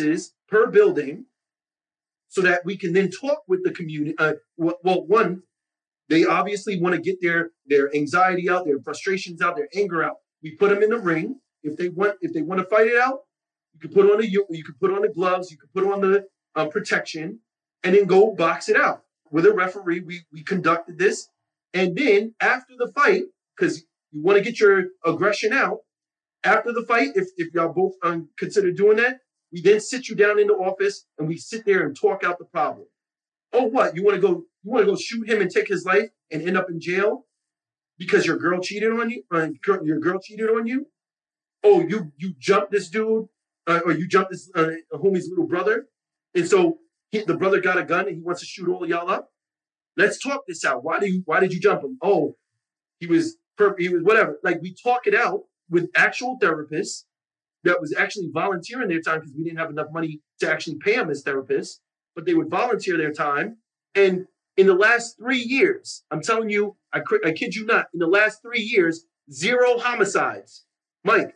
per building, so that we can then talk with the community. Uh, well, one, they obviously want to get their their anxiety out, their frustrations out, their anger out. We put them in the ring. If they want, if they want to fight it out, you can put on the you, you can put on the gloves, you can put on the uh, protection, and then go box it out with a referee. We we conducted this, and then after the fight, because you want to get your aggression out after the fight. If if y'all both um, consider doing that, we then sit you down in the office and we sit there and talk out the problem. Oh, what? You want to go? You want to go shoot him and take his life and end up in jail because your girl cheated on you? Uh, your girl cheated on you? Oh, you you jumped this dude, uh, or you jumped this uh, homie's little brother, and so he, the brother got a gun and he wants to shoot all of y'all up. Let's talk this out. Why do you? Why did you jump him? Oh, he was perp- he was whatever. Like, we talk it out with actual therapists that was actually volunteering their time, because we didn't have enough money to actually pay them as therapists, but they would volunteer their time. And in the last three years, I'm telling you, I, I kid you not, in the last three years, zero homicides. Mike,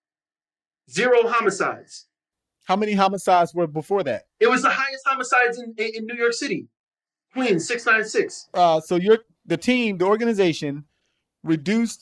zero homicides. How many homicides were before that? It was the highest homicides in, in, in New York City. Queens, six nine six. Uh, so you're, the team, the organization, reduced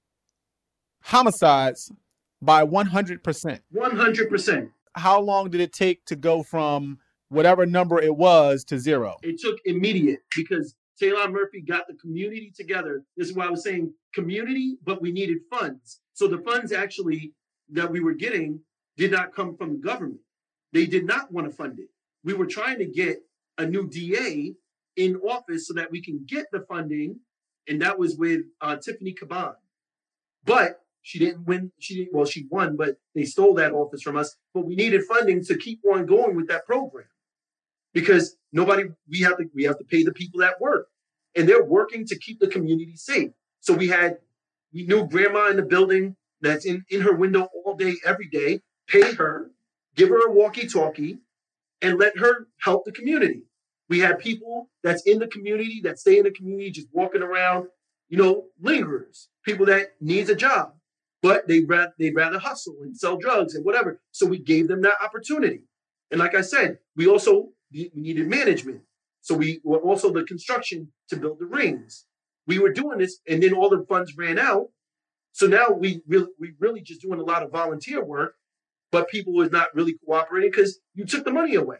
homicides by one hundred percent. one hundred percent. How long did it take to go from whatever number it was to zero? It took immediate, because Taylor Murphy got the community together. This is why I was saying community, but we needed funds. So the funds actually that we were getting did not come from the government. They did not want to fund it. We were trying to get a new D A in office so that we can get the funding. And that was with uh, Tiffany Caban. But she didn't win. She didn't, well, she won, but they stole that office from us. But we needed funding to keep on going with that program, because nobody, we have to, we have to pay the people that work, and they're working to keep the community safe. So we had, we knew grandma in the building that's in, in her window all day, every day, pay her, give her a walkie-talkie, and let her help the community. We had people that's in the community, that stay in the community, just walking around, you know, lingerers, people that needs a job, but they rather, they'd rather hustle and sell drugs and whatever. So we gave them that opportunity. And like I said, we also we needed management. So we were also the construction to build the rings. We were doing this, and then all the funds ran out. So now we really, we really just doing a lot of volunteer work, but people was not really cooperating because you took the money away.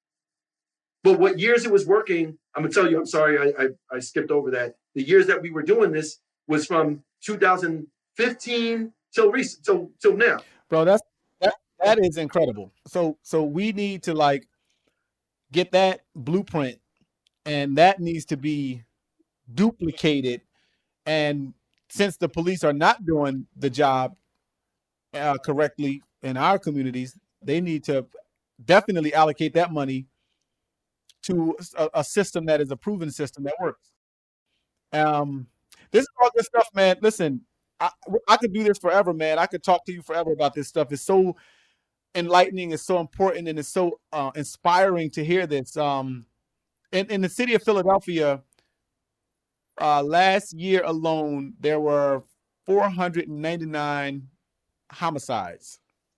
But what years it was working, I'm gonna tell you, I'm sorry, I, I, I skipped over that. The years that we were doing this was from two thousand fifteen till recent, till till now. Bro, that's that that is incredible. So so we need to like get that blueprint, and that needs to be duplicated. And since the police are not doing the job uh, correctly in our communities, they need to definitely allocate that money to a, a system that is a proven system that works. Um, this is all good stuff, man. Listen, I, I could do this forever, man. I could talk to you forever about this stuff. It's so enlightening, it's so important, and it's so uh, inspiring to hear this. Um, in, in the city of Philadelphia, uh, last year alone, there were four hundred ninety-nine homicides.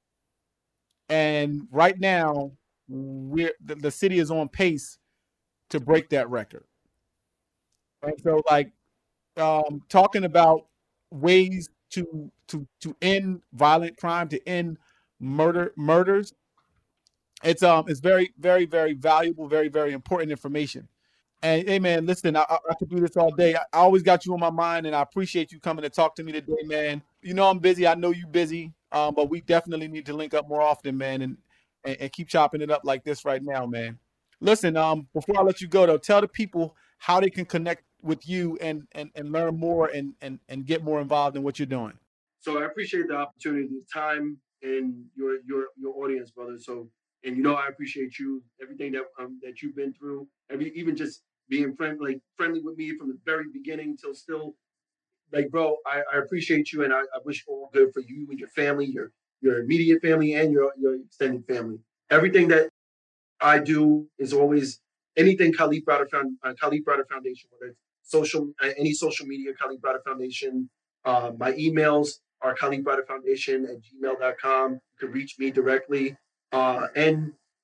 And right now, we're the, the city is on pace to break that record. And so, like, um, talking about ways to to to end violent crime, to end murder murders, it's um it's very very very valuable, very very important information. And hey, man, listen, I, I could do this all day. I, I always got you on my mind, and I appreciate you coming to talk to me today, man. You know I'm busy. I know you busy, um, but we definitely need to link up more often, man, and, and and keep chopping it up like this right now, man. Listen, um, before I let you go, though, tell the people how they can connect with you and and, and learn more and, and and get more involved in what you're doing. So I appreciate the opportunity, the time, and your your your audience, brother. So, and you know I appreciate you, everything that um that you've been through, every even just being friendly, like friendly with me from the very beginning till still. Like, bro, I, I appreciate you, and I, I wish all good for you and your family, your your immediate family, and your your extended family. Everything that I do is always anything Khalid Browder Found, uh, Khalid Browder Foundation, whether it's social, uh, any social media, Khalid Browder Foundation. Uh, my emails are Khalid Browder Foundation at gmail dot com. You can reach me directly. Uh, and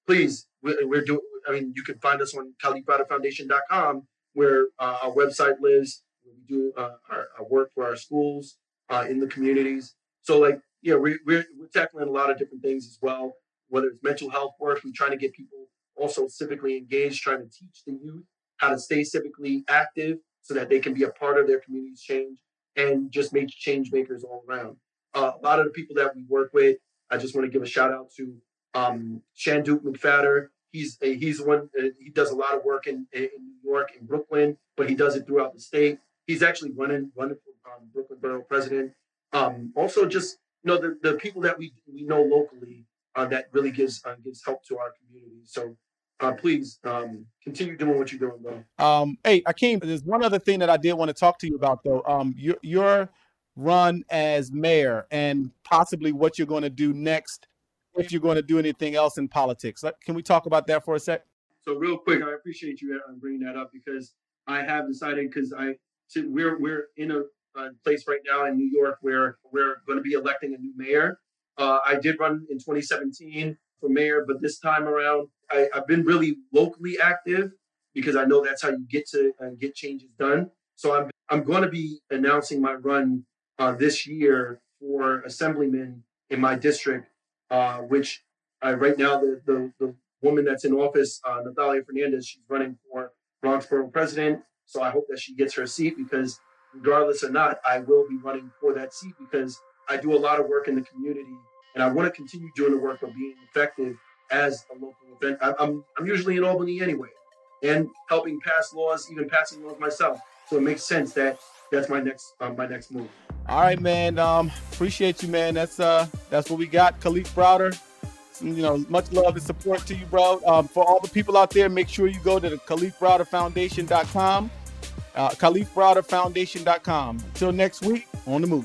please, we're, we're doing. I mean, you can find us on Khalif Browder Foundation dot com, where uh, our website lives. We do uh, our, our work for our schools uh, in the communities. So, like, yeah, we, we're we're tackling a lot of different things as well. Whether it's mental health work, we're trying to get people also civically engaged, trying to teach the youth how to stay civically active so that they can be a part of their community's change and just make change makers all around. Uh, a lot of the people that we work with, I just want to give a shout out to um, Shanduke McFadder. He's a, he's one. Uh, he does a lot of work in, in New York and Brooklyn, but he does it throughout the state. He's actually running running for um, Brooklyn Borough President. Um, also, just you know the, the people that we we know locally uh, that really gives uh, gives help to our community. So uh, please um, continue doing what you're doing, bro. Um, hey, Akeem, there's one other thing that I did want to talk to you about, though. Um, your your run as mayor and possibly what you're going to do next, if you're going to do anything else in politics. Can we talk about that for a sec? So real quick, I appreciate you bringing that up because I have decided because I we're we're in a, a place right now in New York where we're going to be electing a new mayor. Uh, I did run in twenty seventeen for mayor, but this time around I, I've been really locally active because I know that's how you get to uh, get changes done. So I'm I'm going to be announcing my run uh, this year for assemblyman in my district, uh, which uh, right now the, the the woman that's in office, uh, Natalia Fernandez, she's running for Bronx Borough President. So I hope that she gets her seat because regardless or not, I will be running for that seat because I do a lot of work in the community and I want to continue doing the work of being effective as a local event. I'm I'm usually in Albany anyway and helping pass laws, even passing laws myself. So it makes sense that that's my next um, my next move. All right, man. Um, appreciate you, man. That's uh that's what we got. Khalif Browder. You know, much love and support to you, bro. Um, for all the people out there, make sure you go to the Khalif Browder Foundation dot com. Uh, Khalif Browder Foundation dot com. Until next week, on the move.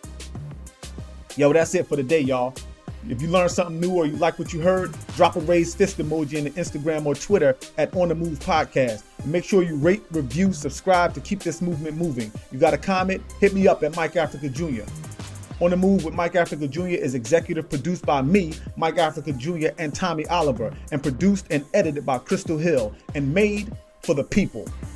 Yo, that's it for today, y'all. If you learned something new or you like what you heard, drop a raised fist emoji in the Instagram or Twitter at On The Move Podcast. And make sure you rate, review, subscribe to keep this movement moving. You got a comment? Hit me up at Mike Africa Junior On The Move with Mike Africa Junior is executive produced by me, Mike Africa Junior, and Tommy Oliver, and produced and edited by Crystal Hill, and made for the people.